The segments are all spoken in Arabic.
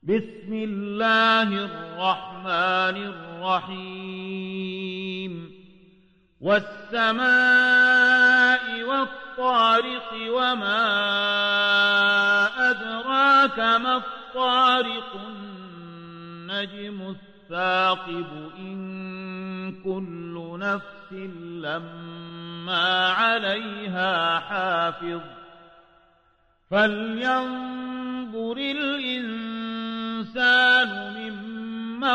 بسم الله الرحمن الرحيم والسماء والطارق وما أدراك ما الطارق النجم الثاقب إن كل نفس لما عليها حافظ فلينظر الإنسان مما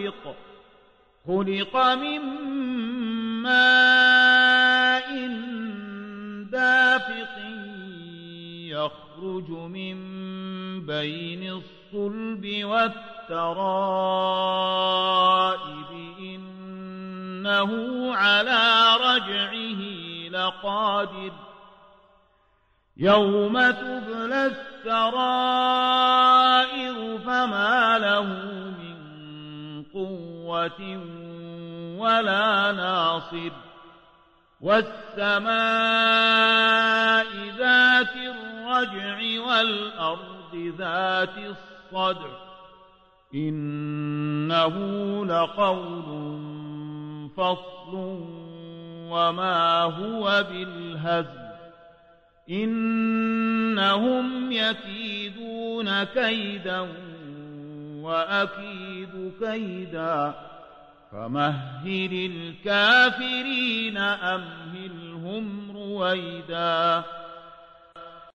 خلق من ماء دافق يخرج من بين الصلب والترائب إنه على رجعه لقادر يوم تبلى السرائر فما له من قوة ولا ناصر والسماء ذات الرجع والأرض ذات الصدع إنه لقول فصل وما هو بالهزل إنهم يكيدون كيدا وأكيد كيدا فمهل الكافرين أمهلهم رويدا